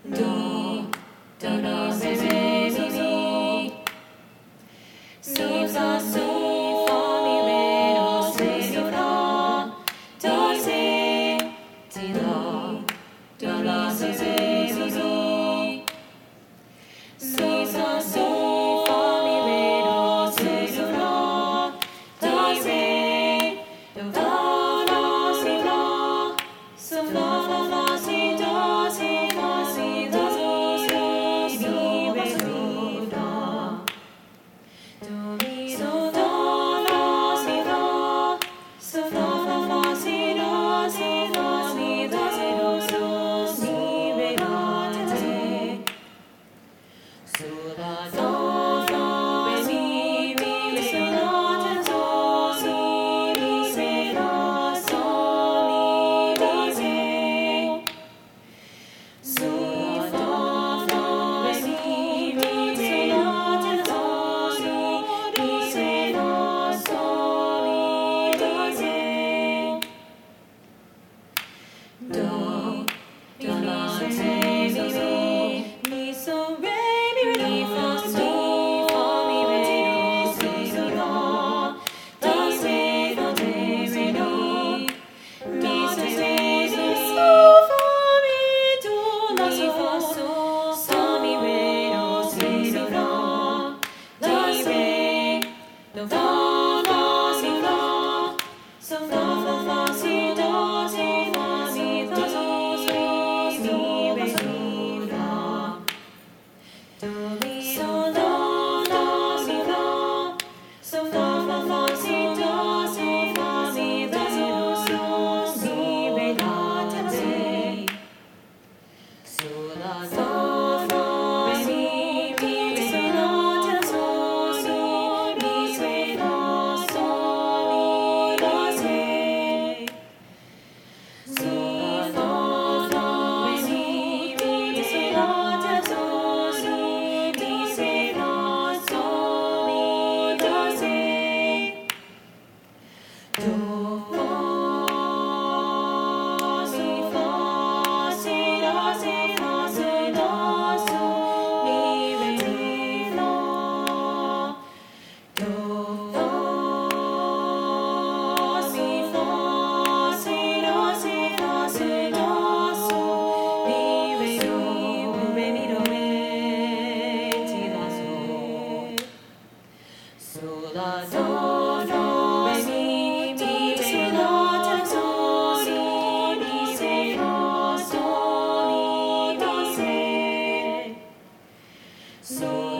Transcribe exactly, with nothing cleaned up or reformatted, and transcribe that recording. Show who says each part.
Speaker 1: do, do, do, re, re, mi, mi. Si, fa, sol, fa, mi, re, do, si, do, la, do, si, ti, la, do, la, si, re, mi, mi. Si, fa, sol, fa, mi, re, do, si, do, la, do, si, do, la, la, si, la, so, la, la, la, si, do, si, la, si, do, si, si, re, do, la. Do, mi, so, la, la, si, la, so, la, la, la, si, do, si, la, si, do, si, do, so, si, re, la, te. So, la, do, do, re, mi, mi, so, la, te, so, si, mi, re, la, so, mi, do, si. So, la, do, do, re, mi, mi, so, la, te, so, si, mi, re, la, so, mi, do, si. Do, do, la, te, mi, mi, mi, so, re, mi, re, mi, fa, sol, fa, mi, re, do, si, do, la, do, si, do, te, re, do, mi, so, re, do, so, fa, mi, do, la, si, fa, sol, so, mi, re, do, si, do, la, do, si, do, la, la, si, la, so, la, la, la, si, do, si, la, si, do, so, si, mi, re, do, la. Do, mi, so, la, la, si, la, so, la, la, la, si, do, si, la, si, do, so, si, re, la, te. So, la, do, do, re, mi, mi, so, la, te, so, si, mi, re, la, so, mi, do, si. So, la, do, do, re, mi, mi, so, la, te, so, si, mi, re, la, so, mi, do, si. Do, si, fa, si, la, si, la, si, la, so, mi, re, la. Do, si, fa, si, la, si, la, si, la, so, mi, re, do, re, mi, do, re, ti, la, so. So, la, do, do, re, mi, mi, so, la, te, so, si, mi, re, la, so, mi, do, si. So,